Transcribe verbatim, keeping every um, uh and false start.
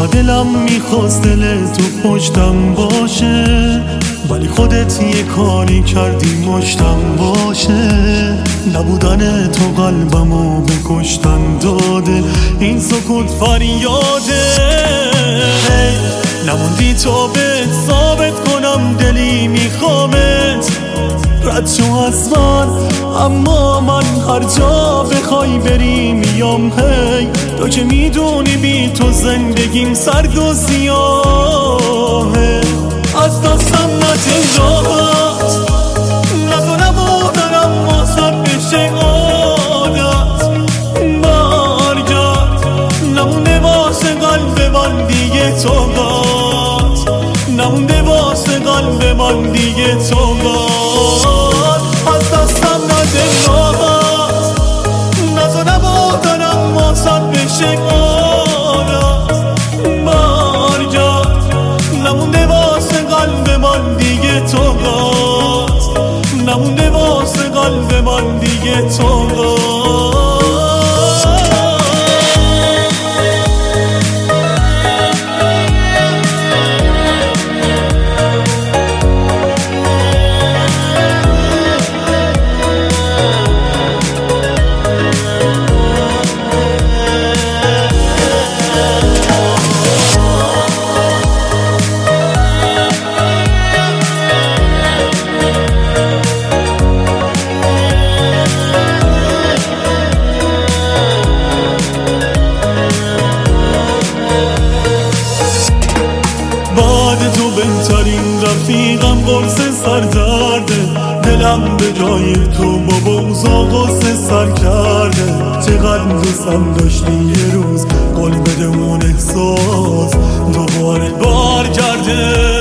چقدر دلم میخواست دل تو پشتم باشه، ولی خودت یه کاری کردی مشتم باشه. نبودن تو قلبمو به کشتن داده، این سکوت فریاده. نموندی تا بهت ثابت کنم دلی میخوامت، رد شو از من اما من هر جا بخوای بری میام. هی تو که میدونی بی تو زندگیم سرد و سیاهه. از دستم نده راحت، نزو نبودنم واسد بشه عادت. برگرد نمونده واسه قلب من دیگه طاقت، نمونده واسه قلب من دیگه طاقت. از دستم نده راحت، نزو نبودنم واسد بشه عادت. برگرد نمونده واسه قلب من دیگه طاقت، نمونده واسه قلب من دیگه طاقت. بعد تو بهترین رفیقم قرص سردرده، دلم به جای تو با بغضا غصه سر کرده. چقدر دوستم داشتی یه روز قول بده اون احساس دوباره بار کرده.